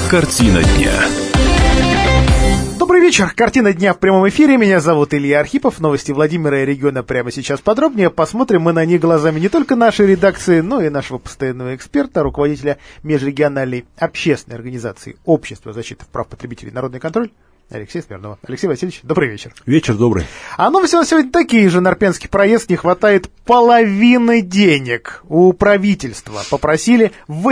Картина дня. Добрый вечер. Картина дня в прямом эфире. Меня зовут Илья Архипов. Новости Владимира и региона прямо сейчас подробнее. Посмотрим мы на них глазами не только нашей редакции, но и нашего постоянного эксперта, руководителя межрегиональной общественной организации Общества защиты прав потребителей «Народный контроль» Алексея Смирнова. Алексей Васильевич, добрый вечер. Вечер добрый. А новости у нас сегодня такие же. На Арпенский проезд не хватает половины денег. У правительства попросили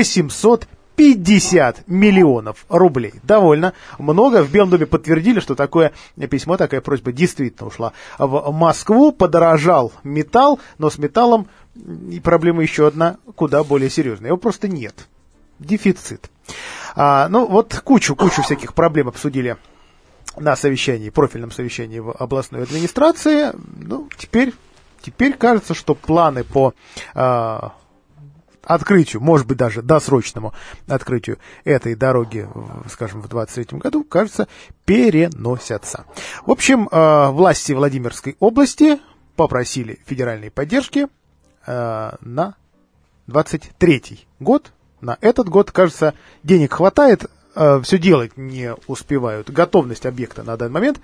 850 миллионов рублей. Довольно много. В Белом доме подтвердили, что такое письмо, такая просьба действительно ушла в Москву. Подорожал металл, но с металлом и проблема еще одна, куда более серьезная. Его просто нет. Дефицит. Кучу всяких проблем обсудили на совещании, профильном совещании в областной администрации. Теперь кажется, что планы по открытию, может быть, даже досрочному открытию этой дороги, скажем, в 2023 году, кажется, переносятся. В общем, власти Владимирской области попросили федеральной поддержки на 2023 год. На этот год, кажется, денег хватает, все делать не успевают. Готовность объекта на данный момент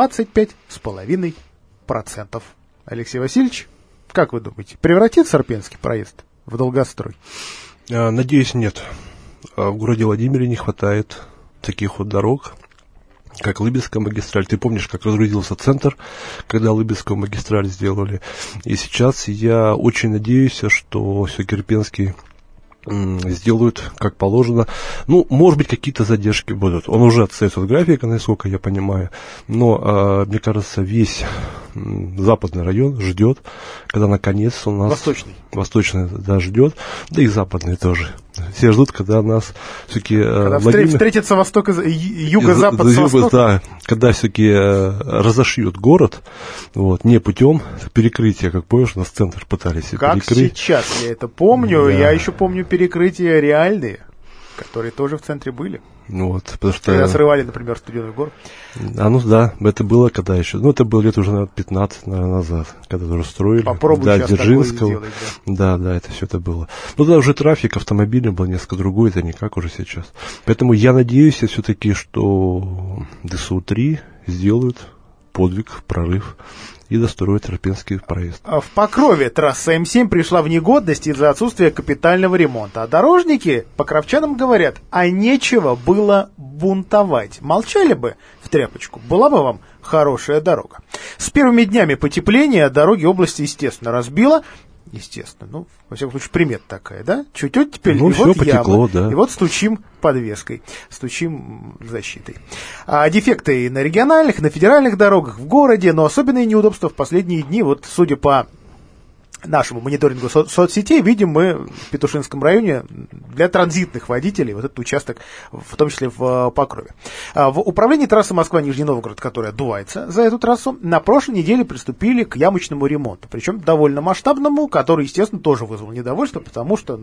25,5%. Алексей Васильевич, как вы думаете, превратится Арпенский проезд в долгострой? Надеюсь, нет. В городе Владимире не хватает таких вот дорог, как Лыбецкая магистраль. Ты помнишь, как разгрузился центр, когда Лыбецкую магистраль сделали? И сейчас я очень надеюсь, что все-таки Арпенский сделают как положено. Может быть, какие-то задержки будут. Он уже отстает от графика, насколько я понимаю. Но, мне кажется, весь западный район ждет, когда наконец у нас... Восточный, да, ждет. Да и западный тоже. Все ждут, когда нас все-таки... Когда встретится восток и юго-запад с востоком. Да, когда все-таки разошьют город, не путем перекрытия, как помнишь, у нас центр пытались перекрыть. Как сейчас, я это помню. Да. Я еще помню перекрытия реальные, которые тоже в центре были. Потому что... Когда срывали, например, Студенную гору. Это было когда еще? Это было лет уже, 15, назад, когда уже строили. Попробуй сейчас Дзержинского. такое сделать. Да, это все это было. Тогда уже трафик автомобилей был несколько другой, это не как уже сейчас. Поэтому я надеюсь все-таки, что ДСУ-3 сделают подвиг, прорыв и достроят Арпенский проезд. В Покрове трасса М7 пришла в негодность из-за отсутствия капитального ремонта. А дорожники покровчанам говорят, нечего было бунтовать. Молчали бы в тряпочку, была бы вам хорошая дорога. С первыми днями потепления дороги области, естественно, разбило. Естественно, во всяком случае, примета такая, да? Чуть теперь, и все потекло, яма, да. И стучим подвеской, стучим защитой. Дефекты на региональных, на федеральных дорогах, в городе, но особенные неудобства в последние дни, судя по нашему мониторингу соцсетей, видим мы в Петушинском районе для транзитных водителей этот участок, в том числе в Покрове. В управлении трассы Москва-Нижний Новгород, которая отдувается за эту трассу, на прошлой неделе приступили к ямочному ремонту, причем довольно масштабному, который, естественно, тоже вызвал недовольство, потому что,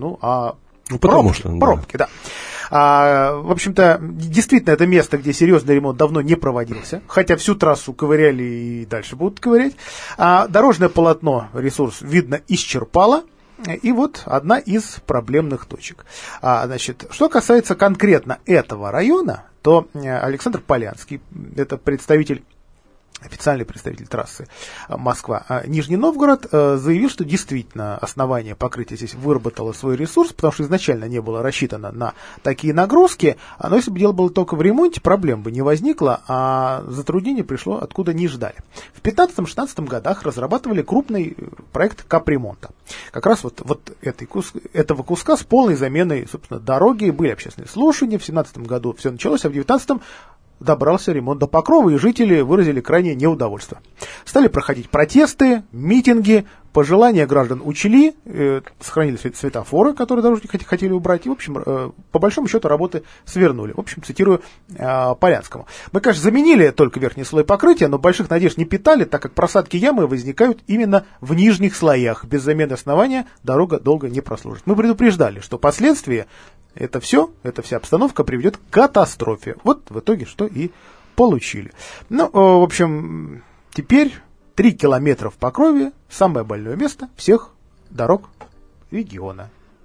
пробки, да. В общем-то, действительно, это место, где серьезный ремонт давно не проводился, хотя всю трассу ковыряли и дальше будут ковырять. Дорожное полотно ресурс, видно, исчерпало. И одна из проблемных точек. Что касается конкретно этого района, то Александр Полянский, это официальный представитель трассы Москва-Нижний Новгород, заявил, что действительно основание покрытия здесь выработало свой ресурс, потому что изначально не было рассчитано на такие нагрузки, но если бы дело было только в ремонте, проблем бы не возникло, а затруднение пришло откуда не ждали. В 2015-2016 годах разрабатывали крупный проект капремонта. Как раз этого куска с полной заменой, собственно, дороги, были общественные слушания, в 2017 году все началось, а в 2019 добрался ремонт до Покрова, и жители выразили крайнее неудовольствие. Стали проходить протесты, митинги, пожелания граждан учли, сохранили светофоры, которые дорожники хотели убрать, и, в общем, по большому счету работы свернули. В общем, цитирую Полянскому. Мы, конечно, заменили только верхний слой покрытия, но больших надежд не питали, так как просадки ямы возникают именно в нижних слоях. Без замены основания дорога долго не прослужит. Мы предупреждали, что последствия вся обстановка приведет к катастрофе. В итоге что и получили. В общем, теперь 3 километра в Покрове, самое больное место всех дорог региона.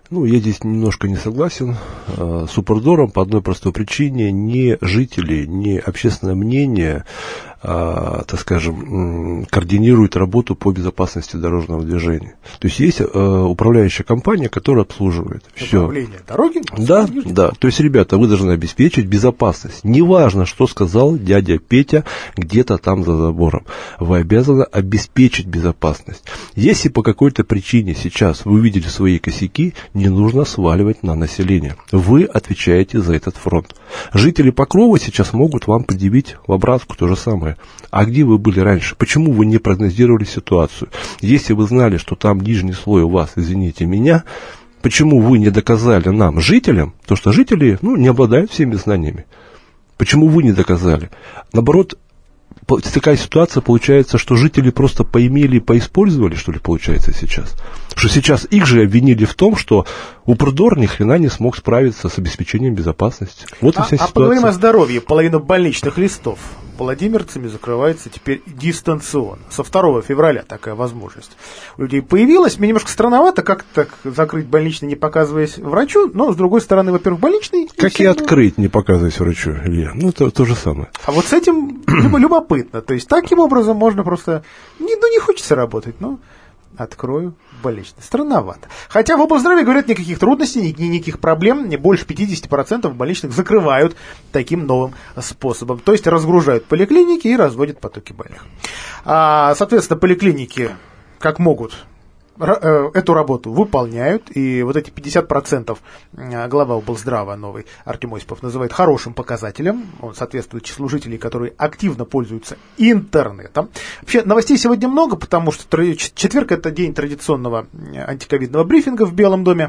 Ну, я здесь немножко не согласен с Упрдором по одной простой причине. Ни жители, ни общественное мнение, так скажем, координируют работу по безопасности дорожного движения. То есть есть управляющая компания, которая обслуживает все. Управление дороги? Да, да. То есть, ребята, вы должны обеспечить безопасность. Неважно, что сказал дядя Петя где-то там за забором. Вы обязаны обеспечить безопасность. Если по какой-то причине сейчас вы увидели свои косяки, не нужно сваливать на население. Вы отвечаете за этот фронт. Жители Покрова сейчас могут вам предъявить в обратку то же самое. А где вы были раньше? Почему вы не прогнозировали ситуацию? Если вы знали, что там нижний слой у вас, извините меня, почему вы не доказали нам, жителям, то что жители не обладают всеми знаниями? Почему вы не доказали? Наоборот, такая ситуация получается, что жители просто поимели и поиспользовали, что ли, получается сейчас. Что сейчас их же обвинили в том, что Упрдор ни хрена не смог справиться с обеспечением безопасности. Вот и вся ситуация. Поговорим о здоровье. Половина больничных листов владимирцами закрывается теперь дистанционно. Со 2 февраля такая возможность у людей появилась. Мне немножко странновато, как так закрыть больничный, не показываясь врачу, но, с другой стороны, во-первых, больничный... Как и открыть, не показываясь врачу, Илья. Это то же самое. А вот с этим любопытно. То есть, таким образом можно просто... не хочется работать, но открою больничный. Странновато. Хотя в облздраве говорят, никаких трудностей, никаких проблем. Не больше 50% больничных закрывают таким новым способом. То есть разгружают поликлиники и разводят потоки больных. Соответственно, поликлиники, как могут, эту работу выполняют, и вот эти 50% глава облздрава новый Артем Осипов называет хорошим показателем. Он соответствует числу жителей, которые активно пользуются интернетом. Вообще новостей сегодня много, потому что четверг — это день традиционного антиковидного брифинга в Белом доме.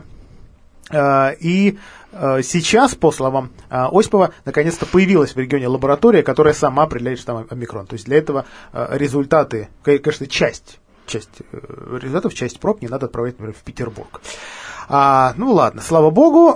И сейчас, по словам Осипова, наконец-то появилась в регионе лаборатория, которая сама определяет штамм омикрон. То есть для этого результаты, конечно, часть результатов, часть проб не надо отправлять, например, в Петербург. Ладно, слава богу,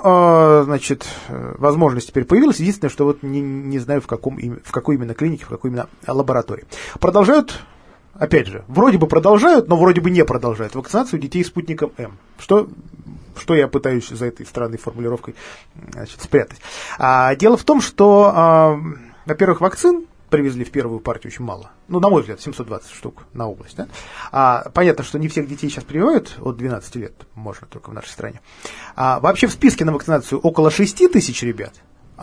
возможность теперь появилась. Единственное, что вот не знаю, в какой именно клинике, в какой именно лаборатории. Продолжают, опять же, вроде бы продолжают, но вроде бы не продолжают вакцинацию детей спутником М. Что я пытаюсь за этой странной формулировкой спрятать. Дело в том, что, во-первых, вакцин привезли в первую партию очень мало. На мой взгляд, 720 штук на область. Да? Понятно, что не всех детей сейчас прививают, от 12 лет можно только в нашей стране. Вообще в списке на вакцинацию около 6 тысяч ребят.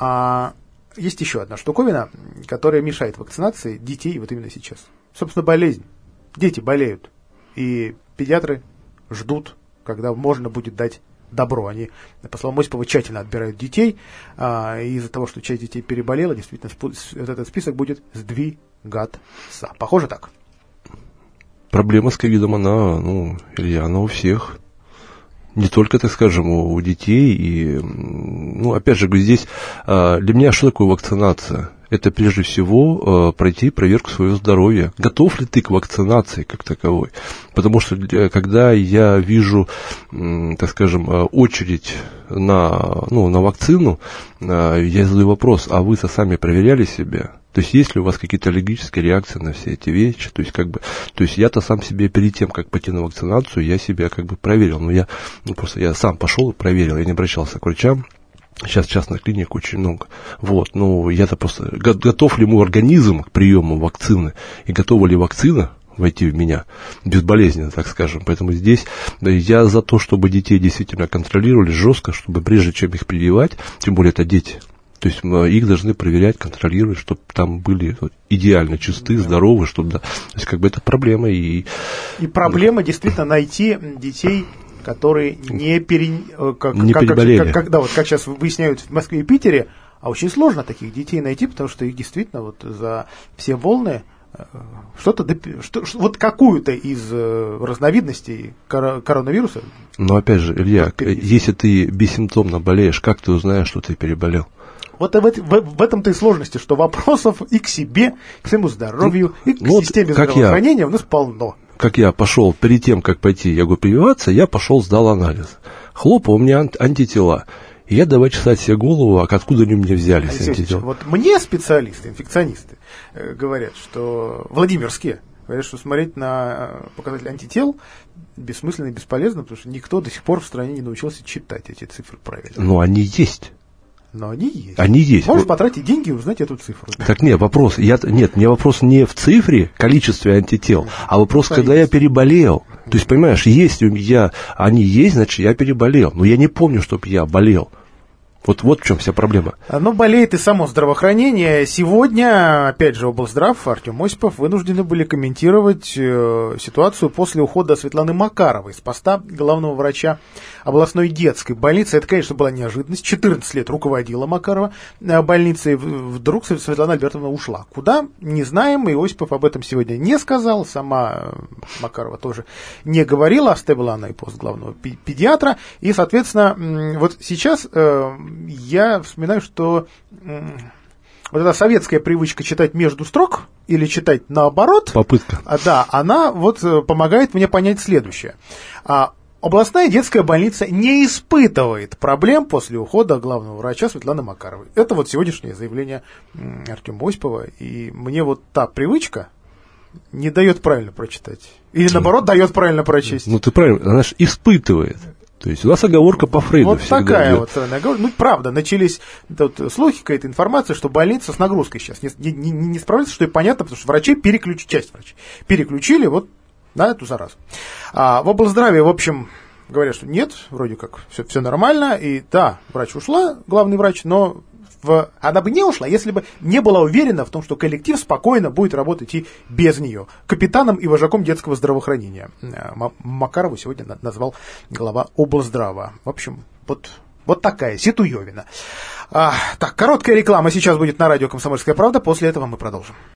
Есть еще одна штуковина, которая мешает вакцинации детей вот именно сейчас. Собственно, болезнь. Дети болеют. И педиатры ждут, когда можно будет дать добро. Они, по словам Осипова, тщательно отбирают детей, и из-за того, что часть детей переболела, действительно, этот список будет сдвигаться. Похоже так. Проблема с ковидом, Илья, она у всех. Не только, так скажем, у детей. И, опять же, здесь для меня что такое вакцинация? Это прежде всего пройти проверку своего здоровья. Готов ли ты к вакцинации как таковой? Потому что когда я вижу, так скажем, очередь на вакцину, я задаю вопрос, а вы-то сами проверяли себя? То есть есть ли у вас какие-то аллергические реакции на все эти вещи? То есть я-то сам себе перед тем, как пойти на вакцинацию, я себя проверил. Но я сам пошел и проверил, я не обращался к врачам. Сейчас частных клиник очень много. Я-то просто... Готов ли мой организм к приему вакцины? И готова ли вакцина войти в меня безболезненно, так скажем? Поэтому здесь я за то, чтобы детей действительно контролировали жестко, чтобы прежде чем их прививать, тем более это дети, то есть их должны проверять, контролировать, чтобы там были идеально чисты, здоровы, чтобы... То есть это проблема. И проблема действительно найти детей, которые не переболели. Как сейчас выясняют в Москве и Питере, очень сложно таких детей найти, потому что их действительно за все волны какую-то из разновидностей коронавируса. Но опять же, Илья, если ты бессимптомно болеешь, как ты узнаешь, что ты переболел? Вот в этом-то и сложности, что вопросов и к себе, к своему здоровью, и к системе здравоохранения у нас полно. Как я пошел, перед тем, как пойти, прививаться, я пошел, сдал анализ. Хлоп, у меня антитела. И я давай чесать себе голову, откуда они у меня взялись антитела. Вот мне специалисты, инфекционисты, говорят, что владимирские Говорят, что смотреть на показатели антител бессмысленно и бесполезно, потому что никто до сих пор в стране не научился читать эти цифры правильно. Но они есть. Но они есть. Они есть. Можешь потратить деньги и узнать эту цифру. Так нет, вопрос. Мне вопрос не в цифре, количестве антител, а вопрос, когда я переболел. То есть, понимаешь, есть у меня, они есть, значит, я переболел. Но я не помню, чтобы я болел. Вот в чем вся проблема. Ну, болеет и само здравоохранение. Сегодня, опять же, облздрав Артем Осипов вынуждены были комментировать ситуацию после ухода Светланы Макаровой с поста главного врача областной детской больницы. Это, конечно, была неожиданность. 14 лет руководила Макарова больницей. Вдруг Светлана Альбертовна ушла. Куда? Не знаем. И Осипов об этом сегодня не сказал. Сама Макарова тоже не говорила. Оставила она и пост главного педиатра. И, соответственно, вот сейчас... я вспоминаю, что вот эта советская привычка читать между строк или читать наоборот, попытка. Да, она вот помогает мне понять следующее. Областная детская больница не испытывает проблем после ухода главного врача Светланы Макаровой. Это вот сегодняшнее заявление Артема Осипова. И мне вот та привычка не дает правильно прочитать. Или наоборот дает правильно прочесть. Ну ты правильно, она же испытывает. То есть у нас оговорка по Фрейду вот всегда такая идет. вот оговорка. Ну, правда, начались тут слухи, какая-то информация, что больница с нагрузкой сейчас не справляется, что и понятно, потому что врачей часть врачей переключили вот на эту заразу. В облздраве, в общем, говорят, что нет, вроде как все нормально, и да, врач ушла, главный врач, но она бы не ушла, если бы не была уверена в том, что коллектив спокойно будет работать и без нее. Капитаном и вожаком детского здравоохранения Макарову сегодня назвал глава облздрава. В общем, вот такая ситуевина. Так, короткая реклама сейчас будет на радио «Комсомольская правда», после этого мы продолжим.